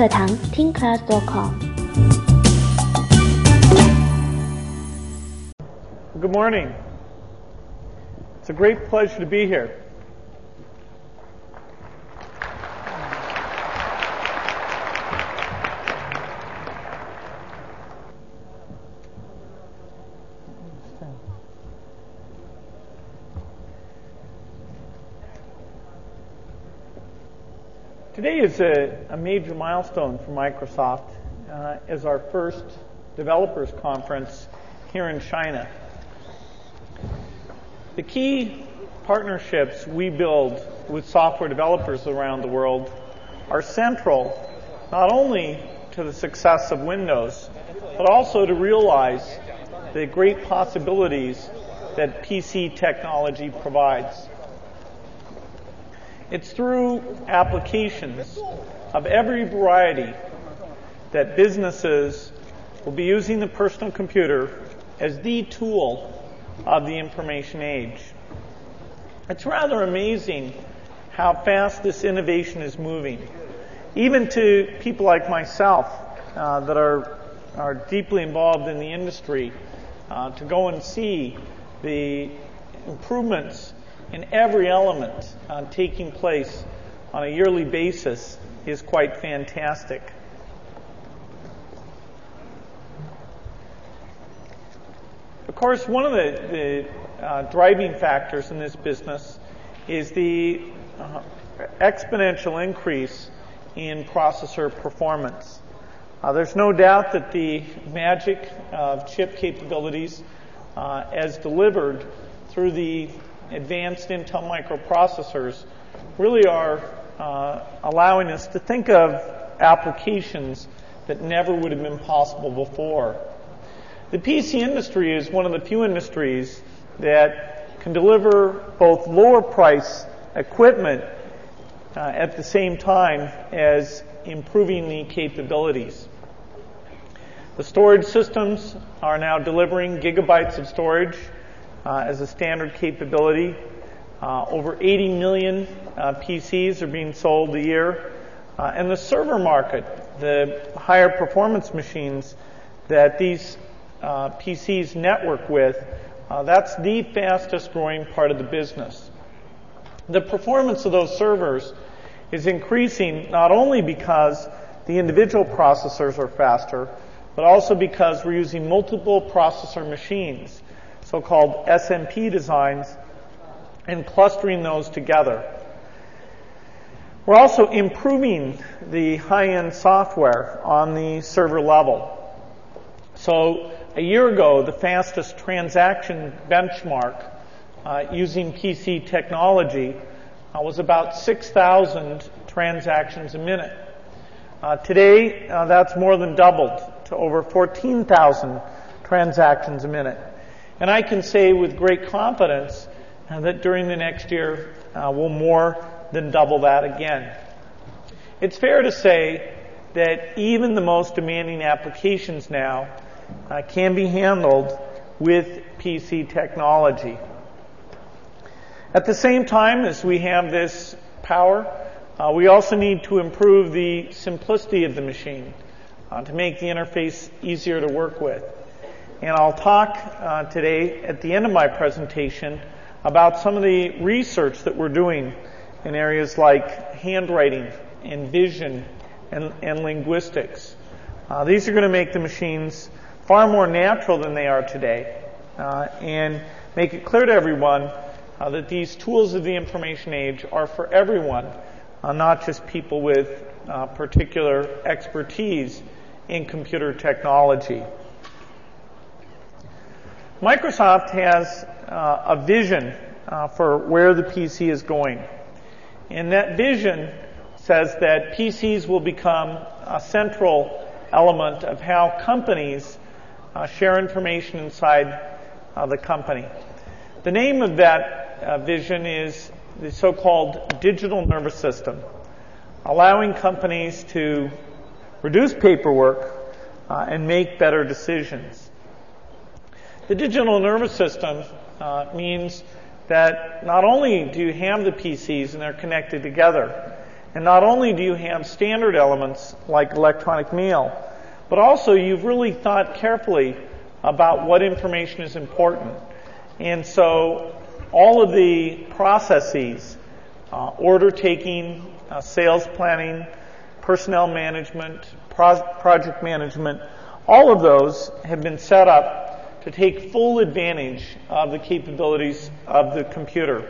课堂听 class.com。 Good morning. It's a great pleasure to be here. Today is a major milestone for Microsoft as our first developers conference here in China. The key partnerships we build with software developers around the world are central not only to the success of Windows, but also to realize the great possibilities that PC technology provides. It's through applications of every variety that businesses will be using the personal computer as the tool of the information age. It's rather amazing how fast this innovation is moving. Even to people like myself that are deeply involved in the industry, to go and see the improvements in every element taking place on a yearly basis is quite fantastic. Of course, one of the driving factors in this business is the exponential increase in processor performance. There's no doubt that the magic of chip capabilities as delivered through the advanced Intel microprocessors really are allowing us to think of applications that never would have been possible before. The PC industry is one of the few industries that can deliver both lower price equipment at the same time as improving the capabilities. The storage systems are now delivering gigabytes of storage as a standard capability. Over 80 million PCs are being sold a year. And the server market, the higher performance machines that these PCs network with, that's the fastest growing part of the business. The performance of those servers is increasing not only because the individual processors are faster, but also because we're using multiple processor machines, so-called SMP designs, and clustering those together. We're also improving the high-end software on the server level. So a year ago, the fastest transaction benchmark using PC technology was about 6,000 transactions a minute. Today, that's more than doubled to over 14,000 transactions a minute. And I can say with great confidence that during the next year, we'll more than double that again. It's fair to say that even the most demanding applications now can be handled with PC technology. At the same time as we have this power, we also need to improve the simplicity of the machine to make the interface easier to work with. And I'll talk today at the end of my presentation about some of the research that we're doing in areas like handwriting and vision and linguistics. These are going to make the machines far more natural than they are today and make it clear to everyone that these tools of the information age are for everyone, not just people with particular expertise in computer technology. Microsoft has a vision for where the PC is going. And that vision says that PCs will become a central element of how companies share information inside the company. The name of that vision is the so-called digital nervous system, allowing companies to reduce paperwork and make better decisions. The digital nervous system means that not only do you have the PCs and they're connected together, And not only do you have standard elements like electronic mail, but also you've really thought carefully about what information is important. And so all of the processes, order taking, sales planning, personnel management, project management, all of those have been set up to take full advantage of the capabilities of the computer.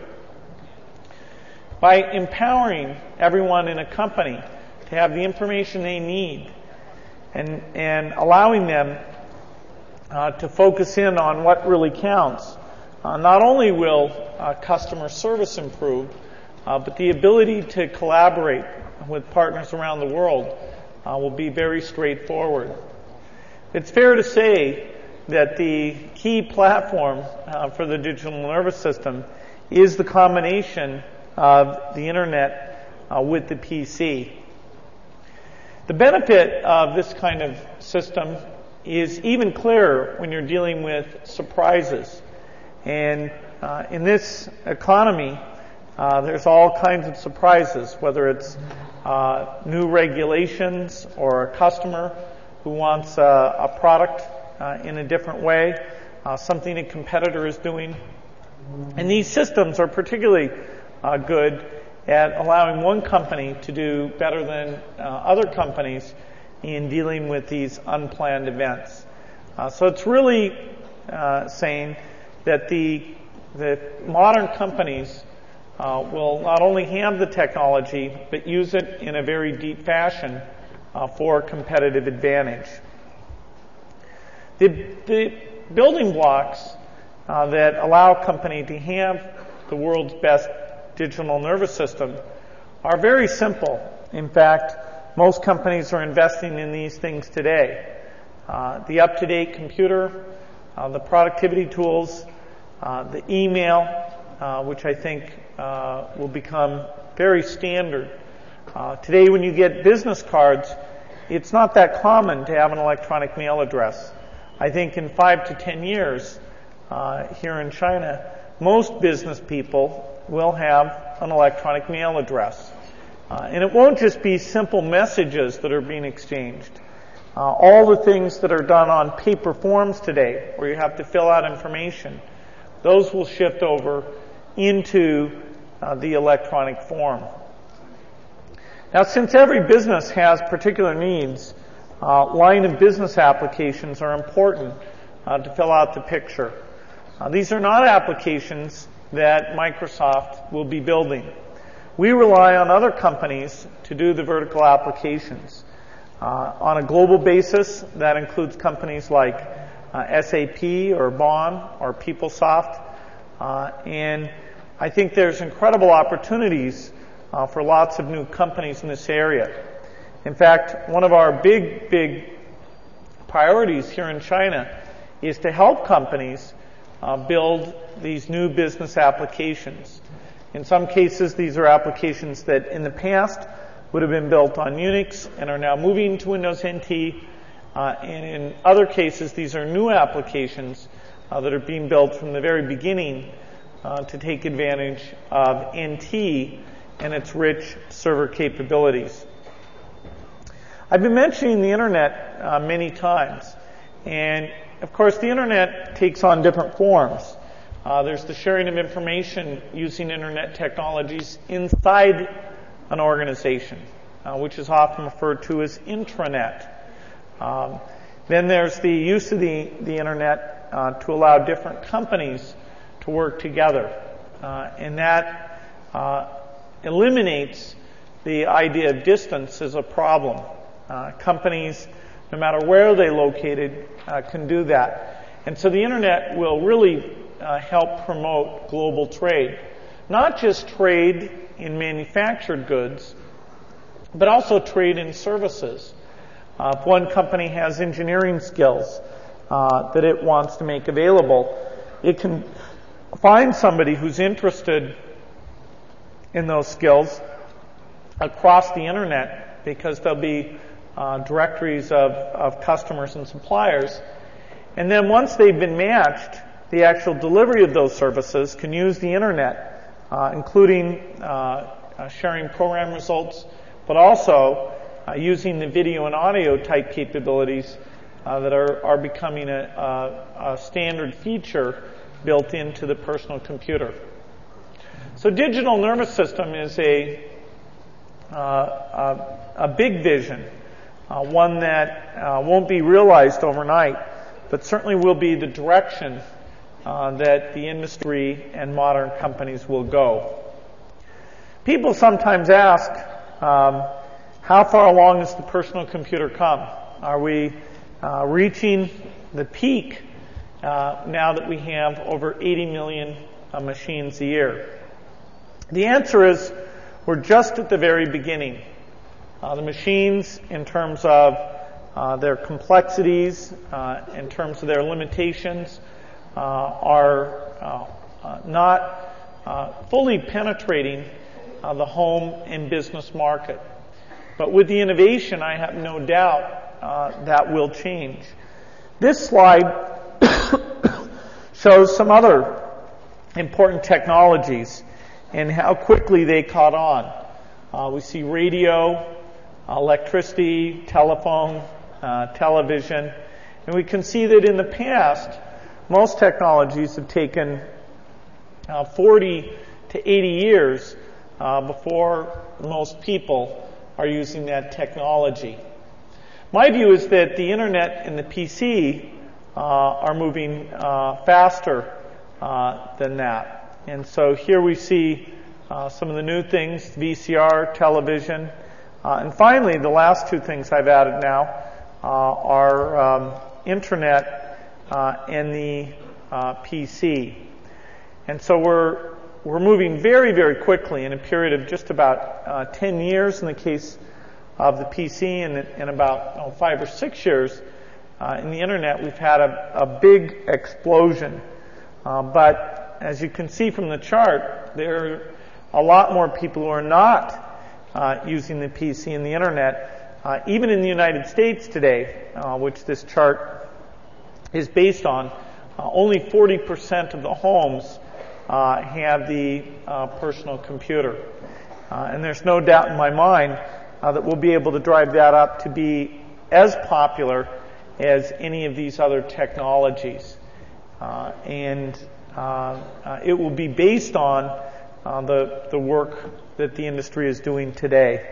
By empowering everyone in a company to have the information they need and allowing them to focus in on what really counts, not only will customer service improve, but the ability to collaborate with partners around the world will be very straightforward. It's fair to say that the key platform for the digital nervous system is the combination of the internet with the PC. The benefit of this kind of system is even clearer when you're dealing with surprises. And in this economy, there's all kinds of surprises, whether it's new regulations or a customer who wants a product in a different way, something a competitor is doing. And these systems are particularly good at allowing one company to do better than other companies in dealing with these unplanned events. So it's really saying that the modern companies will not only have the technology, but use it in a very deep fashion for competitive advantage. The building blocks that allow a company to have the world's best digital nervous system are very simple. In fact, most companies are investing in these things today. The up-to-date computer, the productivity tools, the email, which I think will become very standard. Today, when you get business cards, it's not that common to have an electronic mail address. I think in 5 to 10 years here in China, most business people will have an electronic mail address. And it won't just be simple messages that are being exchanged. All the things that are done on paper forms today, where you have to fill out information, those will shift over into the electronic form. Now, since every business has particular needs, line of business applications are important to fill out the picture. These are not applications that Microsoft will be building. We rely on other companies to do the vertical applications. On a global basis, that includes companies like SAP or BON or PeopleSoft. And I think there's incredible opportunities for lots of new companies in this area. In fact, one of our big priorities here in China is to help companies build these new business applications. In some cases, these are applications that in the past would have been built on Unix and are now moving to Windows NT. And in other cases, these are new applications that are being built from the very beginning to take advantage of NT and its rich server capabilities. I've been mentioning the Internet many times. And, of course, the Internet takes on different forms. There's the sharing of information using Internet technologies inside an organization, which is often referred to as intranet. Then there's the use of the Internet to allow different companies to work together. And that eliminates the idea of distance as a problem. Companies, no matter where they're located, can do that. And so the Internet will really help promote global trade. Not just trade in manufactured goods, but also trade in services. If one company has engineering skills that it wants to make available, it can find somebody who's interested in those skills across the Internet, because there'll be directories of customers and suppliers. And then once they've been matched, the actual delivery of those services can use the Internet, including sharing program results, but also using the video and audio type capabilities that are becoming a standard feature built into the personal computer. So digital nervous system is a big vision, one that won't be realized overnight, but certainly will be the direction that the industry and modern companies will go. People sometimes ask, how far along has the personal computer come? Are we reaching the peak now that we have over 80 million machines a year? The answer is we're just at the very beginning. The machines, in terms of their complexities, in terms of their limitations, are not fully penetrating the home and business market. But with the innovation, I have no doubt that will change. This slide shows some other important technologies and how quickly they caught on. We see radio, electricity, telephone, television, and we can see that in the past, most technologies have taken 40 to 80 years before most people are using that technology. My view is that the internet and the PC are moving faster than that. And so here we see some of the new things, VCR, television. And finally, the last two things I've added now are internet and the PC. And so we're moving very, very quickly in a period of just about 10 years in the case of the PC, and about 5 or 6 years in the internet. We've had a big explosion. But as you can see from the chart, there are a lot more people who are not using the PC and the internet. Even in the United States today, which this chart is based on, only 40% of the homes have the personal computer. And there's no doubt in my mind that we'll be able to drive that up to be as popular as any of these other technologies. And it will be based on the work that the industry is doing today.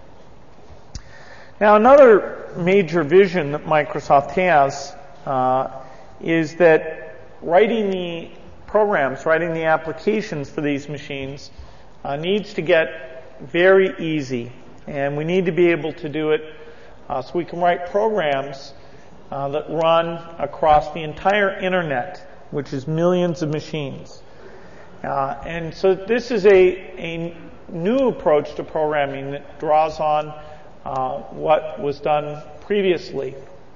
Now, another major vision that Microsoft has is that writing the programs, writing the applications for these machines needs to get very easy. And we need to be able to do it so we can write programs that run across the entire internet, which is millions of machines. And so this is a new approach to programming that draws on what was done previously.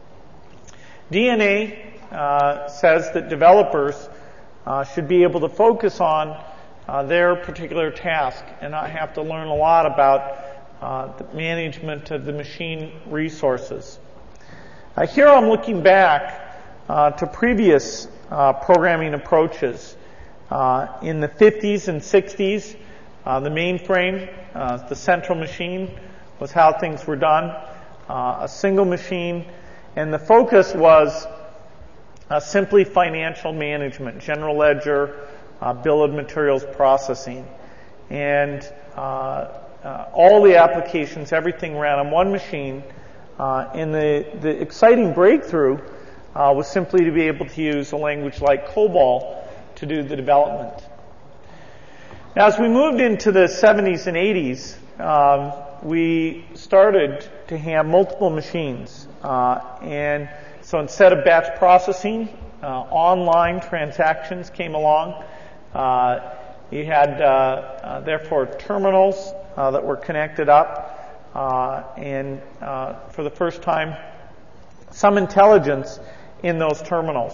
DNA says that developers should be able to focus on their particular task and not have to learn a lot about the management of the machine resources. Here I'm looking back to previous programming approaches. In the 50s and 60s, the mainframe, the central machine, was how things were done. A single machine, and the focus was simply financial management, general ledger, bill of materials processing. And all the applications, everything ran on one machine. And the exciting breakthrough was simply to be able to use a language like COBOL to do the development. Now, as we moved into the 70s and 80s, we started to have multiple machines. And so instead of batch processing, online transactions came along. You had, therefore, terminals that were connected up. And for the first time, some intelligence in those terminals.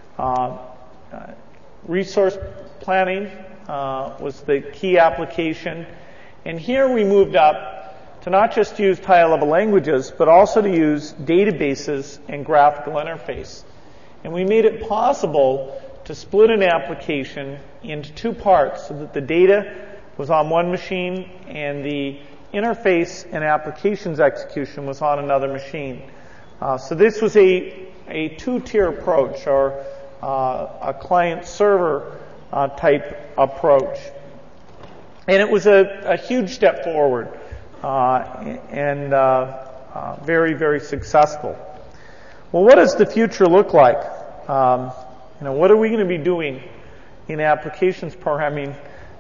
Resource planning was the key application. And here we moved up to not just use high-level languages, but also to use databases and graphical interface. And we made it possible to split an application into two parts so that the data was on one machine and the interface and applications execution was on another machine. So this was a two-tier approach, or a client-server type approach. And it was a huge step forward, and very, very successful. Well, what does the future look like? What are we going to be doing in applications programming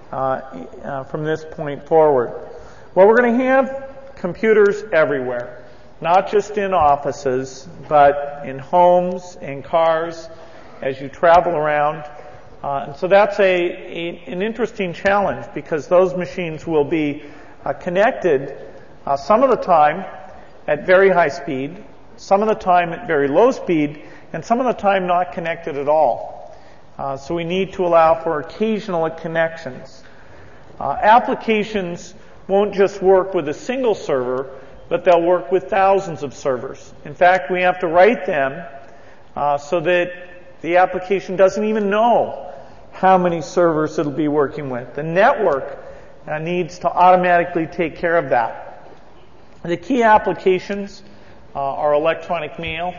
from this point forward? Well, we're going to have computers everywhere, not just in offices, but in homes and cars as you travel around. And so that's an interesting challenge, because those machines will be connected some of the time at very high speed, some of the time at very low speed, and some of the time not connected at all. So we need to allow for occasional connections. Applications won't just work with a single server, but they'll work with thousands of servers. In fact, we have to write them so that the application doesn't even know how many servers it'll be working with. The network needs to automatically take care of that. The key applications are electronic mail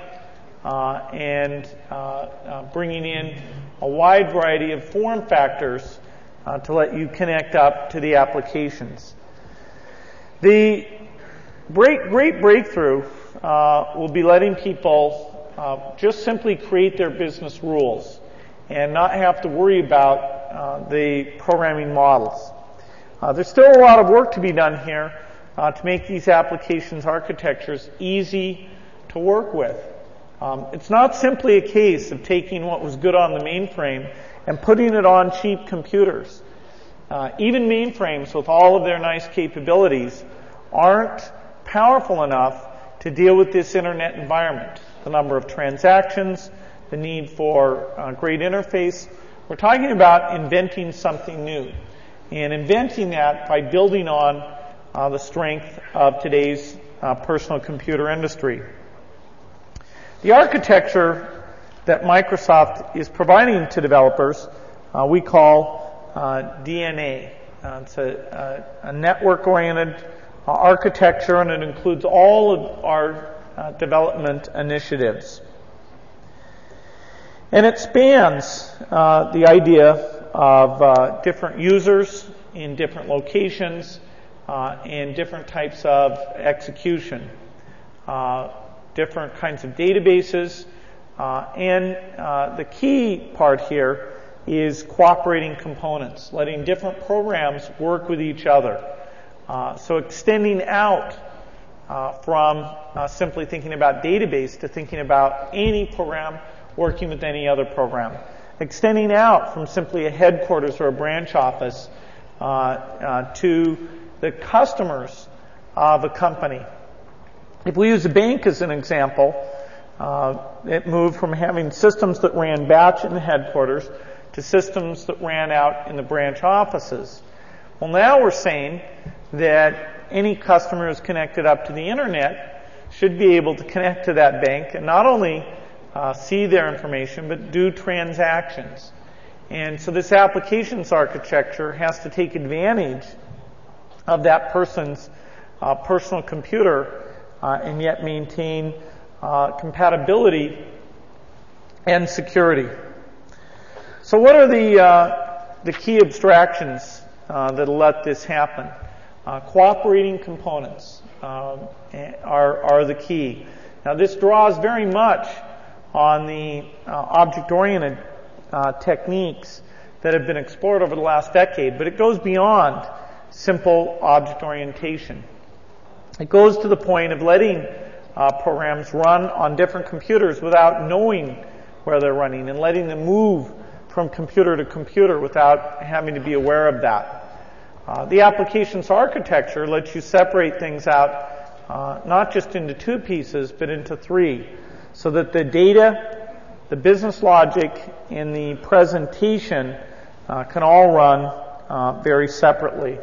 and bringing in a wide variety of form factors to let you connect up to the applications. The great breakthrough will be letting people just simply create their business rules and not have to worry about the programming models. There's still a lot of work to be done here to make these applications architectures easy to work with. It's not simply a case of taking what was good on the mainframe and putting it on cheap computers. Even mainframes with all of their nice capabilities aren't powerful enough to deal with this internet environment. The number of transactions, the need for great interface. We're talking about inventing something new, and inventing that by building on the strength of today's personal computer industry. The architecture that Microsoft is providing to developers we call DNA. It's a network-oriented architecture, and it includes all of our development initiatives. And it spans the idea of different users in different locations and different types of execution, different kinds of databases, and the key part here is cooperating components, letting different programs work with each other. So extending out from simply thinking about database to thinking about any program working with any other program. Extending out from simply a headquarters or a branch office to the customers of a company. If we use a bank as an example, it moved from having systems that ran batch in the headquarters to systems that ran out in the branch offices. Well, now we're saying that any customer who's connected up to the internet should be able to connect to that bank and not only see their information, but do transactions. And so this applications architecture has to take advantage of that person's personal computer and yet maintain compatibility and security. So what are the key abstractions that'll let this happen? Cooperating components are the key. Now this draws very much on the object-oriented techniques that have been explored over the last decade, but it goes beyond simple object orientation. It goes to the point of letting programs run on different computers without knowing where they're running and letting them move from computer to computer without having to be aware of that. The applications architecture lets you separate things out not just into two pieces, but into three, so that the data, the business logic, and the presentation can all run very separately.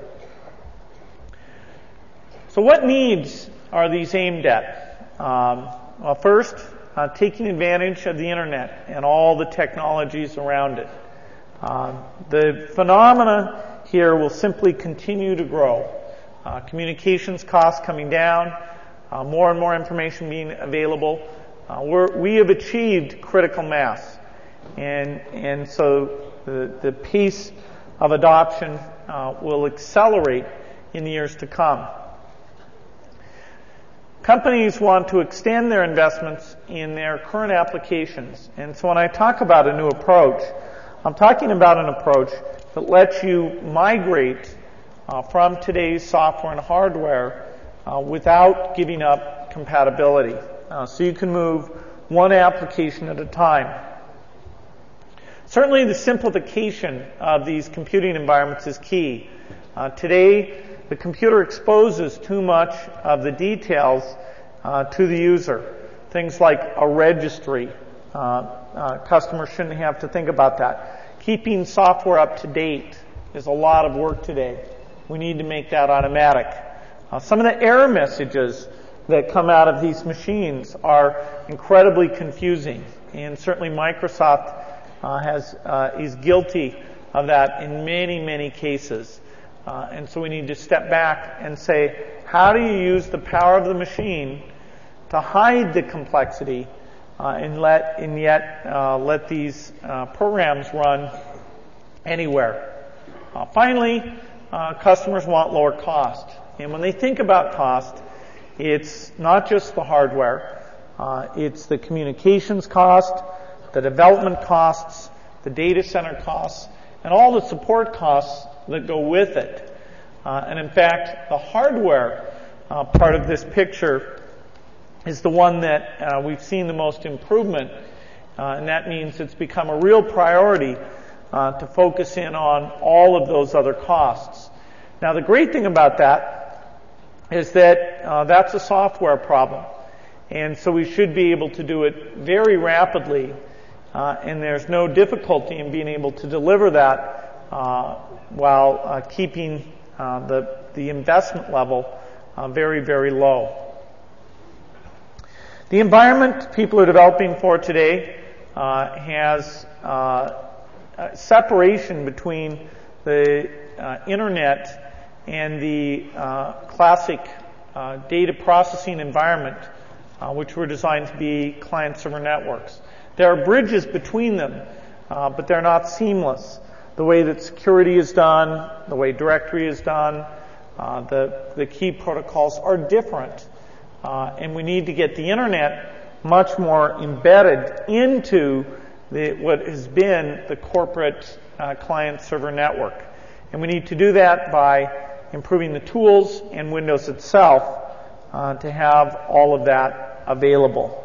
So what needs are these aimed at? Well, first, taking advantage of the internet and all the technologies around it. The phenomena here will simply continue to grow. communications costs coming down, more and more information being available. We have achieved critical mass, and so the pace of adoption will accelerate in the years to come. Companies want to extend their investments in their current applications. And so when I talk about a new approach, I'm talking about an approach that lets you migrate from today's software and hardware without giving up compatibility. So you can move one application at a time. Certainly the simplification of these computing environments is key. Today, the computer exposes too much of the details to the user. Things like a registry. Customers shouldn't have to think about that. Keeping software up to date is a lot of work today. We need to make that automatic. Some of the error messages that come out of these machines are incredibly confusing, and certainly Microsoft is guilty of that in many, many cases. And so we need to step back and say, how do you use the power of the machine to hide the complexity and yet let these programs run anywhere? Finally, customers want lower cost. And when they think about cost, it's not just the hardware. It's the communications cost, the development costs, the data center costs, and all the support costs that go with it. And in fact, the hardware part of this picture is the one that we've seen the most improvement, and that means it's become a real priority to focus in on all of those other costs. Now, the great thing about that is that that's a software problem, and so we should be able to do it very rapidly, and there's no difficulty in being able to deliver that while keeping the investment level very, very low. The environment people are developing for today has separation between the internet and the classic data processing environment, which were designed to be client-server networks. There are bridges between them, but they're not seamless. The way that security is done, the way directory is done, the key protocols are different. And we need to get the internet much more embedded into what has been the corporate client-server network. And we need to do that by improving the tools and Windows itself to have all of that available.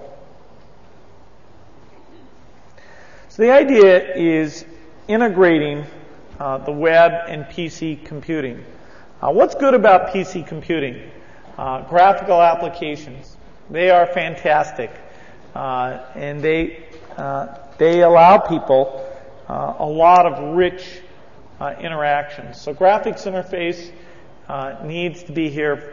So the idea is integrating the web and PC computing. What's good about PC computing? Graphical applications. They are fantastic, and they allow people a lot of rich interactions. So graphics interface needs to be here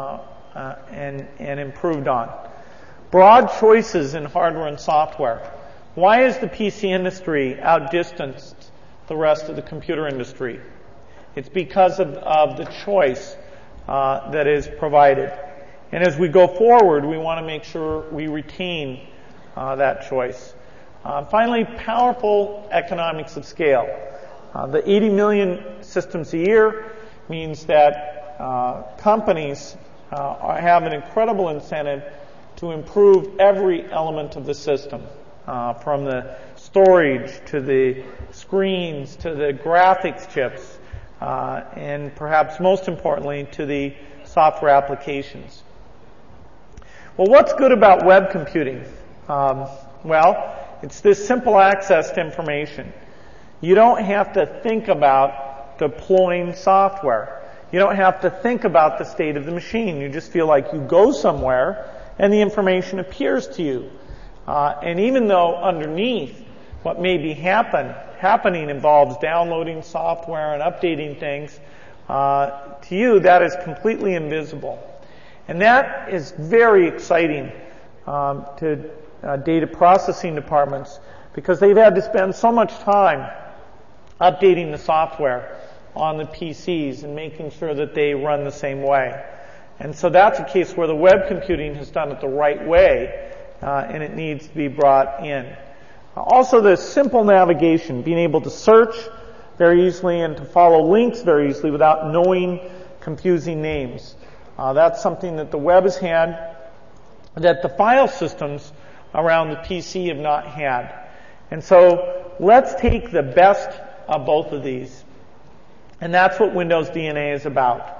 and improved on. Broad choices in hardware and software. Why is the PC industry outdistanced the rest of the computer industry? It's because of the choice that is provided. And as we go forward, we want to make sure we retain that choice. Finally, powerful economics of scale. The 80 million systems a year means that companies have an incredible incentive to improve every element of the system, from the storage to the screens to the graphics chips, and perhaps most importantly to the software applications. Well, what's good about web computing? Well, it's this simple access to information. You don't have to think about deploying software. You don't have to think about the state of the machine. You just feel like you go somewhere and the information appears to you. And even though underneath what may be happening involves downloading software and updating things, to you that is completely invisible. And that is very exciting to data processing departments, because they've had to spend so much time updating the software on the PCs and making sure that they run the same way. And so that's a case where the web computing has done it the right way, and it needs to be brought in. Also, the simple navigation, being able to search very easily and to follow links very easily without knowing confusing names. That's something that the web has had, that the file systems around the PC have not had. And so let's take the best of both of these. And that's what Windows DNA is about.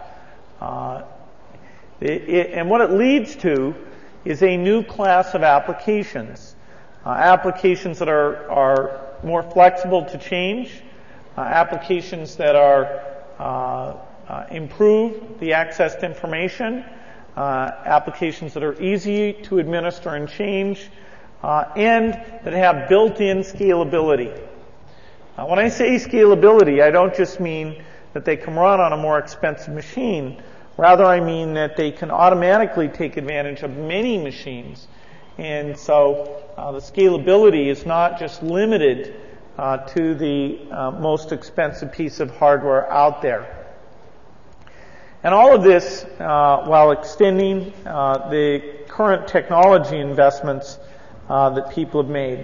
And what it leads to is a new class of applications. Applications that are more flexible to change, applications that are improve the access to information, applications that are easy to administer and change, and that have built-in scalability. When I say scalability, I don't just mean that they can run on a more expensive machine. Rather, I mean that they can automatically take advantage of many machines. And so the scalability is not just limited to the most expensive piece of hardware out there. And all of this while extending the current technology investments that people have made.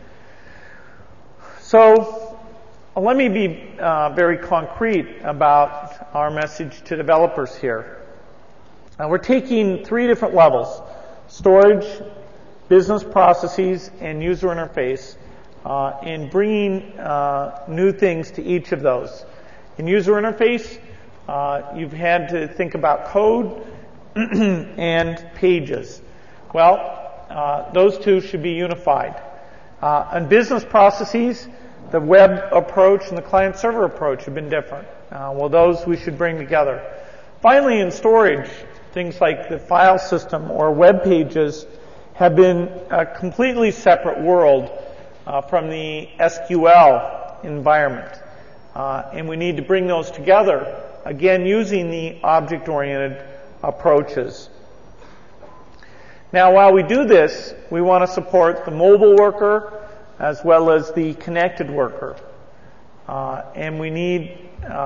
So let me be very concrete about our message to developers here. We're taking 3 different levels: storage, business processes, and user interface, and bringing new things to each of those. In user interface, you've had to think about code and pages. Well, those two should be unified. On business processes, the web approach and the client-server approach have been different. Well, those we should bring together. Finally, in storage, things like the file system or web pages have been a completely separate world from the SQL environment. And we need to bring those together, again, using the object-oriented approaches. Now, while we do this, we want to support the mobile worker as well as the connected worker. And we need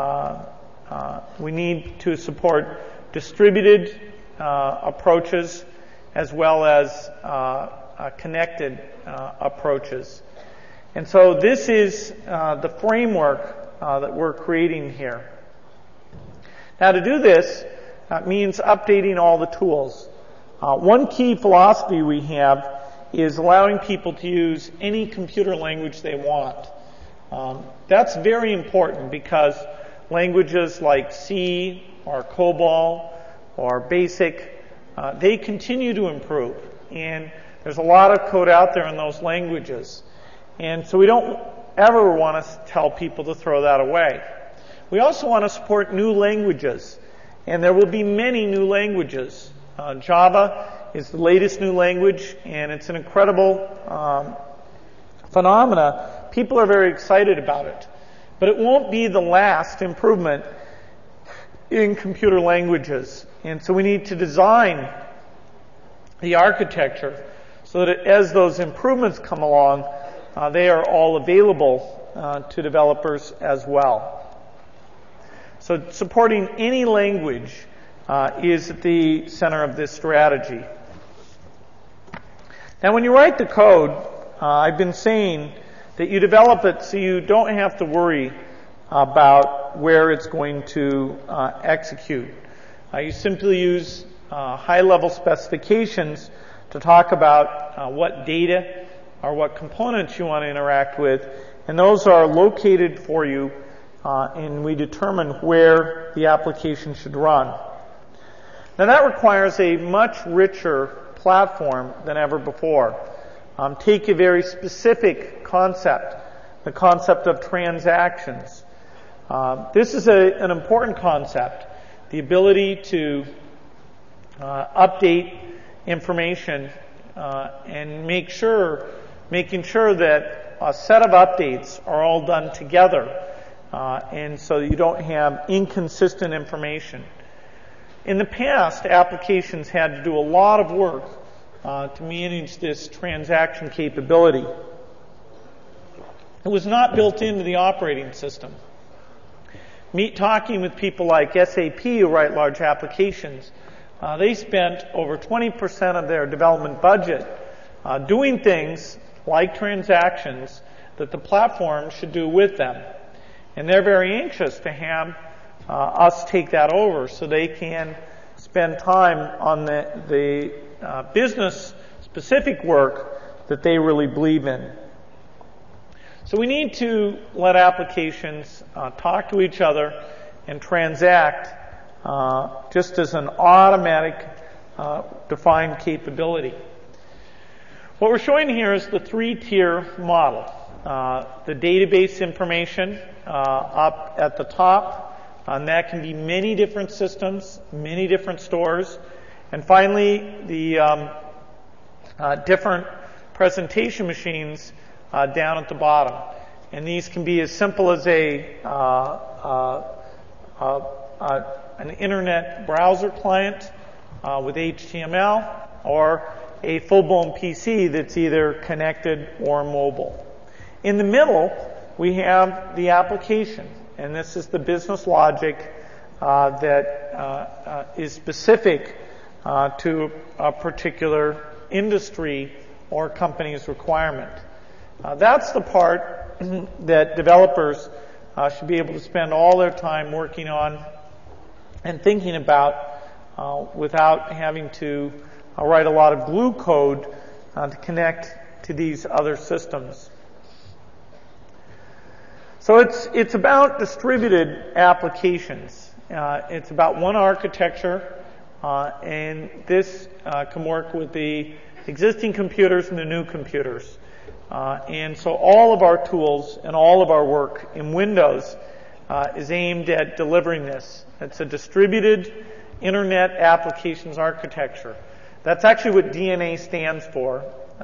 to support distributed approaches as well as connected approaches. And so this is the framework that we're creating here. Now, to do this means updating all the tools. One key philosophy we have is allowing people to use any computer language they want. That's very important because languages like C or COBOL or BASIC, they continue to improve. And there's a lot of code out there in those languages. And so we don't ever want to tell people to throw that away. We also want to support new languages. And there will be many new languages. Java is the latest new language, and it's an incredible phenomena. People are very excited about it. But it won't be the last improvement in computer languages. And so we need to design the architecture so that as those improvements come along, they are all available to developers as well. So supporting any language is at the center of this strategy. Now, when you write the code, I've been saying that you develop it so you don't have to worry about where it's going to execute. You simply use high-level specifications to talk about what data or what components you want to interact with, and those are located for you, and we determine where the application should run. Now, that requires a much richer platform than ever before. Take a very specific concept, the concept of transactions. This is an important concept, the ability to update information and making sure that a set of updates are all done together, and so you don't have inconsistent information. In the past, applications had to do a lot of work to manage this transaction capability. It was not built into the operating system. talking with people like SAP who write large applications. They spent over 20% of their development budget doing things like transactions that the platform should do with them. And they're very anxious to have us take that over so they can spend time on the business-specific work that they really believe in. So we need to let applications talk to each other and transact just as an automatic defined capability. What we're showing here is the three-tier model. The database information up at the top, and that can be many different systems, many different stores. And finally, the different presentation machines down at the bottom. And these can be as simple as an internet browser client with HTML, or a full-blown PC that's either connected or mobile. In the middle, we have the application, and this is the business logic that is specific to a particular industry or company's requirement. That's the part that developers should be able to spend all their time working on and thinking about without having to write a lot of glue code to connect to these other systems. So it's about distributed applications. It's about one architecture, and this can work with the existing computers and the new computers. And so all of our tools and all of our work in Windows is aimed at delivering this. It's a distributed Internet Applications Architecture. That's actually what DNA stands for,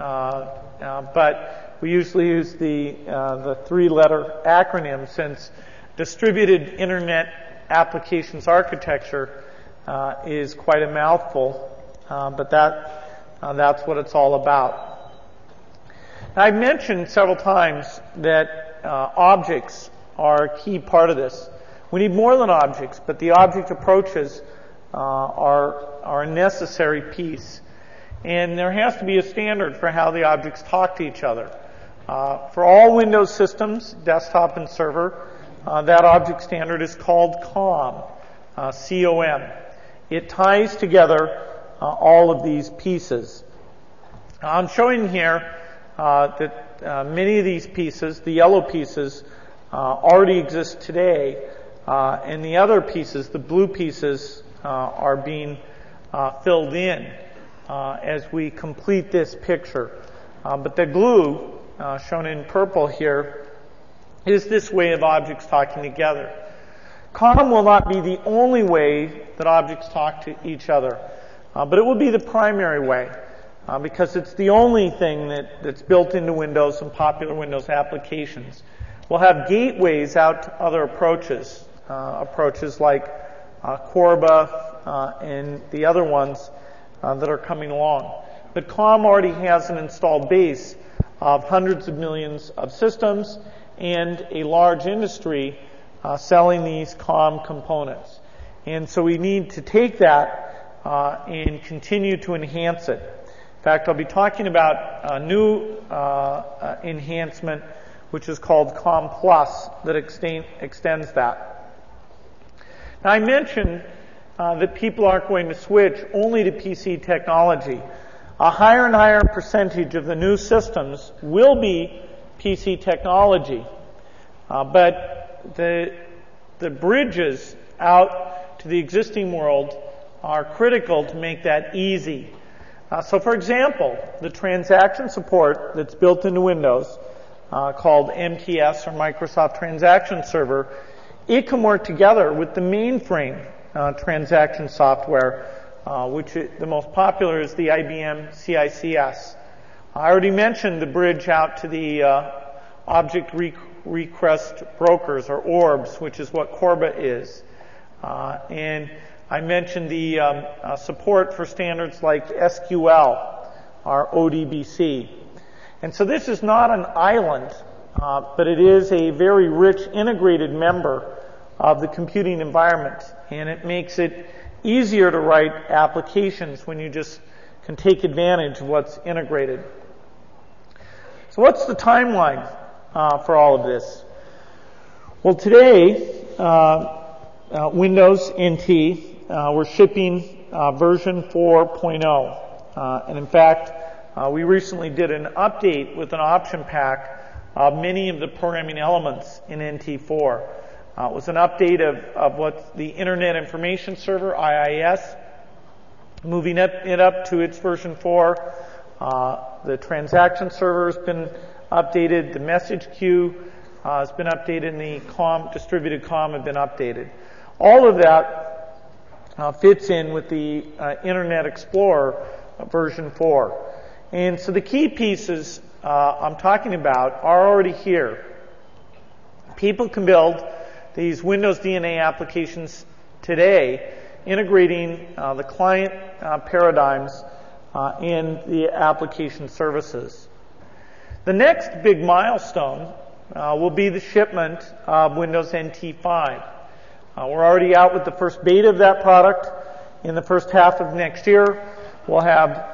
but we usually use the three-letter acronym, since Distributed Internet Applications Architecture is quite a mouthful, but that's what it's all about. Now, I've mentioned several times that objects are a key part of this. We need more than objects, but the object approaches are a necessary piece. And there has to be a standard for how the objects talk to each other. For all Windows systems, desktop and server, that object standard is called COM, C-O-M. It ties together all of these pieces. I'm showing here that many of these pieces, the yellow pieces, already exist today, and the other pieces, the blue pieces, are being filled in as we complete this picture. But the glue, shown in purple here, is this way of objects talking together. COM will not be the only way that objects talk to each other, but it will be the primary way, because it's the only thing that's built into Windows and popular Windows applications. We'll have gateways out to other approaches like Corba and the other ones that are coming along. But COM already has an installed base of hundreds of millions of systems and a large industry selling these COM components. And so we need to take that and continue to enhance it. In fact, I'll be talking about a new enhancement which is called COM Plus that extends that. Now, I mentioned that people aren't going to switch only to PC technology. A higher and higher percentage of the new systems will be PC technology. But the bridges out to the existing world are critical to make that easy. So, for example, the transaction support that's built into Windows, called MTS, or Microsoft Transaction Server, it can work together with the mainframe transaction software, which the most popular is the IBM CICS. I already mentioned the bridge out to the object request brokers, or ORBs, which is what Corba is. And I mentioned the support for standards like SQL, or ODBC. And so this is not an island, but it is a very rich integrated member of the computing environment, and it makes it easier to write applications when you just can take advantage of what's integrated. So what's the timeline for all of this? Well, today, Windows NT, we're shipping version 4.0. And in fact, we recently did an update with an option pack of many of the programming elements in NT4. It was an update of what the Internet Information Server, IIS, moving it up to its version 4. The transaction server has been updated. The message queue has been updated, and the distributed COM have been updated. All of that fits in with the Internet Explorer version 4. And so the key pieces I'm talking about are already here. People can build these Windows DNA applications today, integrating the client paradigms in the application services. The next big milestone will be the shipment of Windows NT 5. We're already out with the first beta of that product. In the first half of next year, we'll have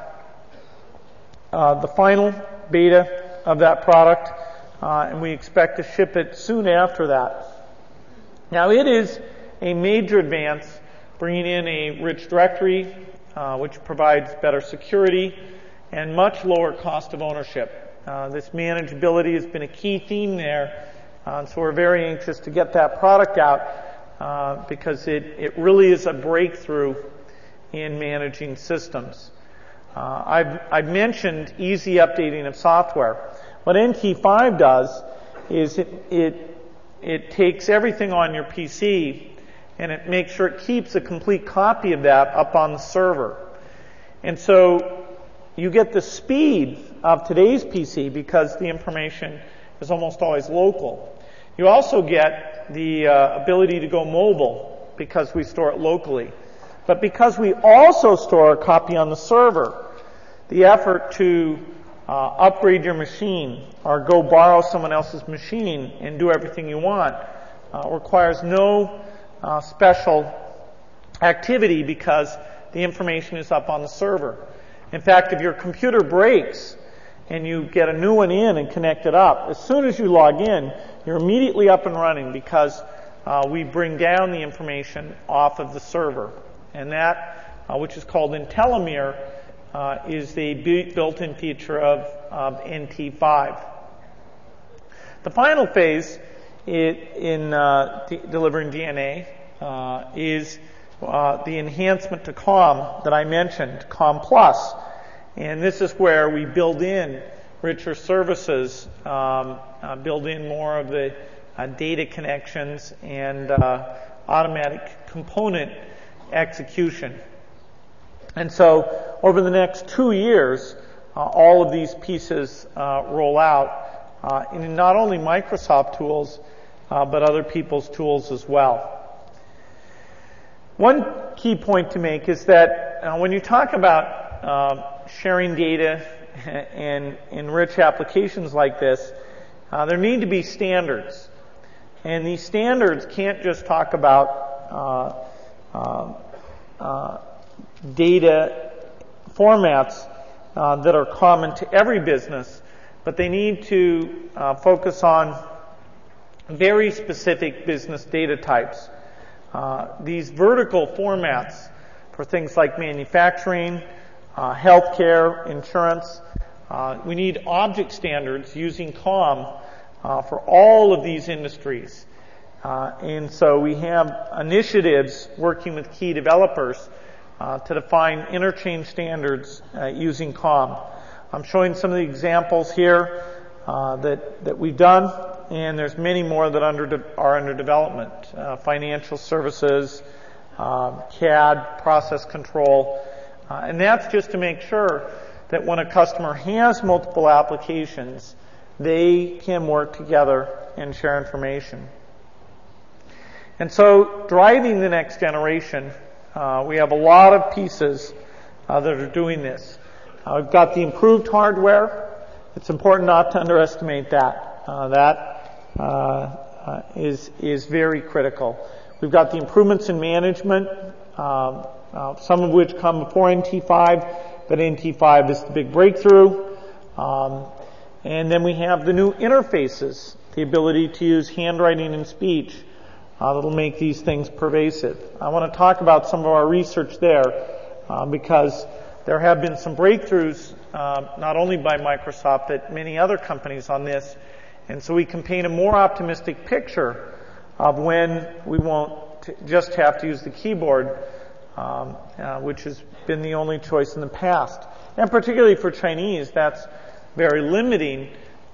the final beta of that product, and we expect to ship it soon after that. Now, it is a major advance, bringing in a rich directory, which provides better security and much lower cost of ownership. This manageability has been a key theme there, so we're very anxious to get that product out because it really is a breakthrough in managing systems. I've mentioned easy updating of software. What NT5 does is it takes everything on your PC and it makes sure it keeps a complete copy of that up on the server. And so you get the speed of today's PC because the information is almost always local. You also get the ability to go mobile because we store it locally. But because we also store a copy on the server, the effort to upgrade your machine or go borrow someone else's machine and do everything you want requires no special activity because the information is up on the server. In fact, if your computer breaks and you get a new one in and connect it up, as soon as you log in, you're immediately up and running because we bring down the information off of the server. And that, which is called IntelliMirror, is the built-in feature of NT5. The final phase in delivering DNA is the enhancement to COM that I mentioned, COM+. And this is where we build in richer services, build in more of the data connections and automatic component execution. And so over the next 2 years, all of these pieces roll out in not only Microsoft tools, but other people's tools as well. One key point to make is that when you talk about sharing data and in rich applications like this, there need to be standards. And these standards can't just talk about data formats that are common to every business, but they need to focus on very specific business data types. These vertical formats for things like manufacturing, healthcare, insurance, we need object standards using COM for all of these industries. And so we have initiatives working with key developers to define interchange standards using COM. I'm showing some of the examples here that we've done, and there's many more that are under development. Financial services, CAD, process control, and that's just to make sure that when a customer has multiple applications, they can work together and share information. And so, driving the next generation, we have a lot of pieces that are doing this. We've got the improved hardware. It's important not to underestimate that. That is very critical. We've got the improvements in management, some of which come before NT5, but NT5 is the big breakthrough. And then we have the new interfaces, the ability to use handwriting and speech that'll make these things pervasive. I want to talk about some of our research there because there have been some breakthroughs, not only by Microsoft, but many other companies on this. And so we can paint a more optimistic picture of when we won't just have to use the keyboard, which has been the only choice in the past. And particularly for Chinese, that's very limiting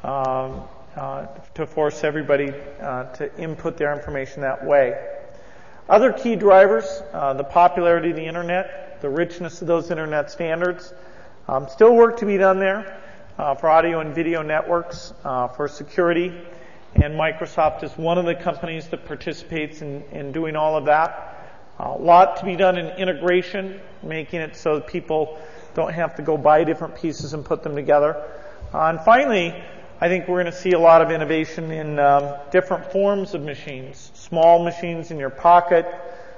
to force everybody to input their information that way. Other key drivers, the popularity of the Internet, the richness of those Internet standards. Still work to be done there for audio and video networks, for security. And Microsoft is one of the companies that participates in doing all of that. A lot to be done in integration, making it so that people don't have to go buy different pieces and put them together. And finally, I think we're going to see a lot of innovation in different forms of machines. Small machines in your pocket,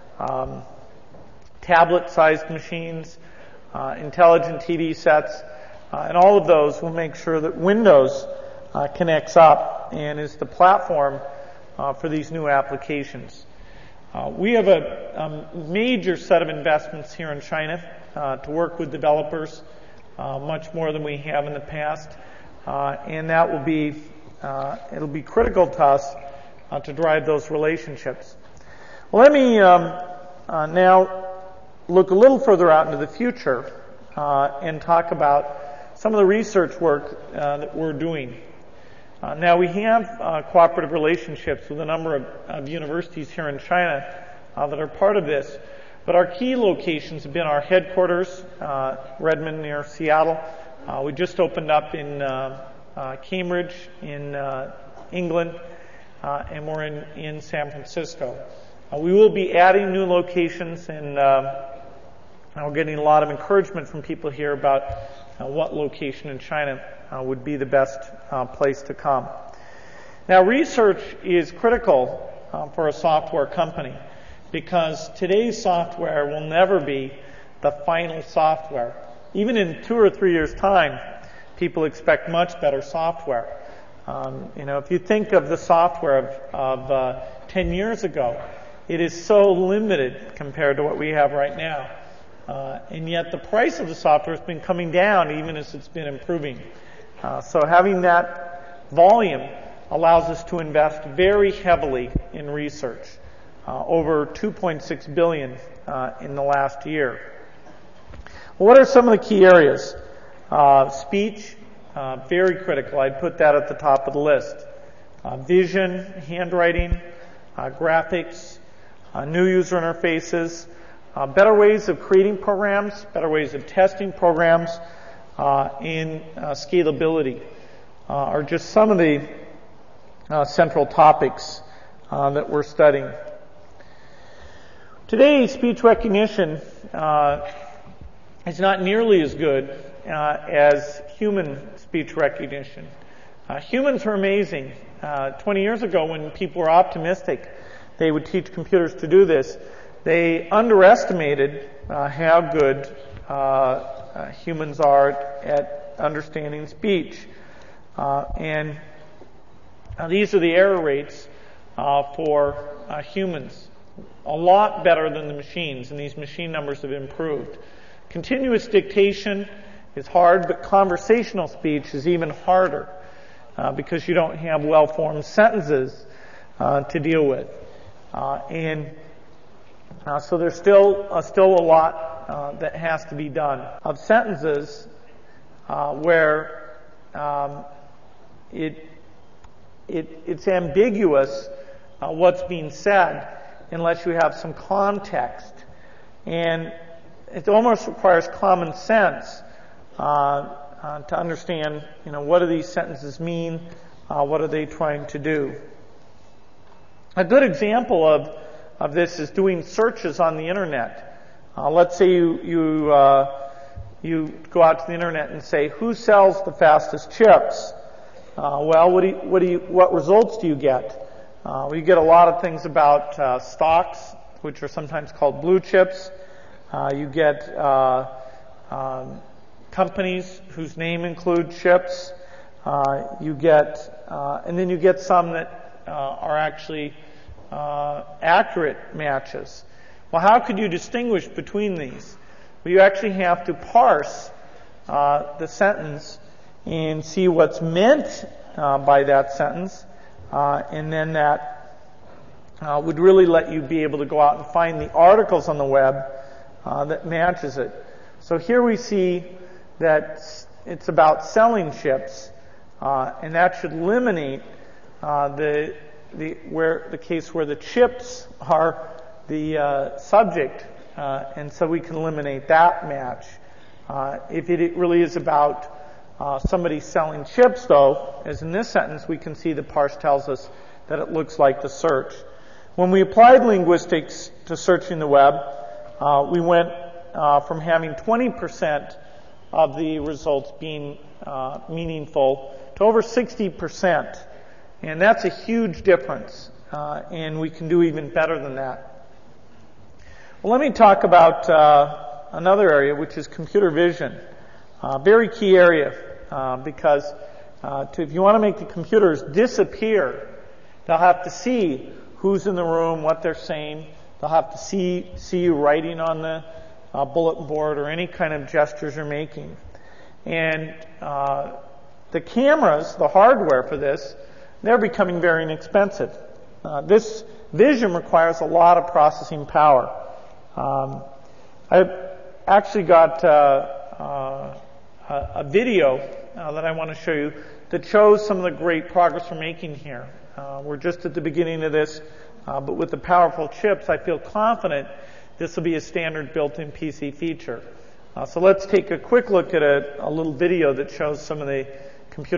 tablet-sized machines, intelligent TV sets, and all of those will make sure that Windows connects up and is the platform for these new applications. We have a major set of investments here in China to work with developers, much more than we have in the past, and that will be it'll be critical to us to drive those relationships. Well, let me now look a little further out into the future and talk about some of the research work that we're doing. Now, we have cooperative relationships with a number of universities here in China that are part of this, but our key locations have been our headquarters, Redmond near Seattle. We just opened up in Cambridge in England, and we're in San Francisco. We will be adding new locations, and we're getting a lot of encouragement from people here about what location in China would be the best place to come. Now, research is critical for a software company because today's software will never be the final software. Even in 2 or 3 years' time, people expect much better software. If you think of the software of 10 years ago, it is so limited compared to what we have right now. And yet the price of the software has been coming down even as it's been improving. So having that volume allows us to invest very heavily in research, over $2.6 billion in the last year. Well, what are some of the key areas? Speech, very critical. I'd put that at the top of the list. Vision, handwriting, graphics, new user interfaces, better ways of creating programs, better ways of testing programs, and scalability are just some of the central topics that we're studying. Today, speech recognition is not nearly as good as human speech recognition. Humans are amazing. 20 years ago, when people were optimistic they would teach computers to do this, they underestimated how good humans are at understanding speech. And these are the error rates for humans. A lot better than the machines, and these machine numbers have improved. Continuous dictation is hard, but conversational speech is even harder because you don't have well-formed sentences to deal with. So there's still a lot that has to be done. Of sentences where it's ambiguous what's being said unless you have some context. And it almost requires common sense to understand, what do these sentences mean? What are they trying to do? A good example of this is doing searches on the internet. Let's say you go out to the internet and say, who sells the fastest chips? Well, what results do you get? We get a lot of things about stocks, which are sometimes called blue chips. You get companies whose name include chips. And then you get some that are actually accurate matches. Well, how could you distinguish between these? Well, you actually have to parse the sentence and see what's meant by that sentence, and then that would really let you be able to go out and find the articles on the web that matches it. So here we see that it's about selling chips, and that should eliminate the case where the chips are the subject, and so we can eliminate that match. If it really is about somebody selling chips, though, as in this sentence, we can see the parse tells us that it looks like the search. When we applied linguistics to searching the web, we went from having 20% of the results being meaningful to over 60%. And that's a huge difference, and we can do even better than that. Well, let me talk about another area, which is computer vision. Very key area, because if you want to make the computers disappear, they'll have to see who's in the room, what they're saying. They'll have to see you writing on the bulletin board or any kind of gestures you're making. And the cameras, the hardware for this, they're becoming very inexpensive. This vision requires a lot of processing power. I've actually got a video that I want to show you that shows some of the great progress we're making here. We're just at the beginning of this, but with the powerful chips, I feel confident this will be a standard built-in PC feature. So let's take a quick look at a little video that shows some of the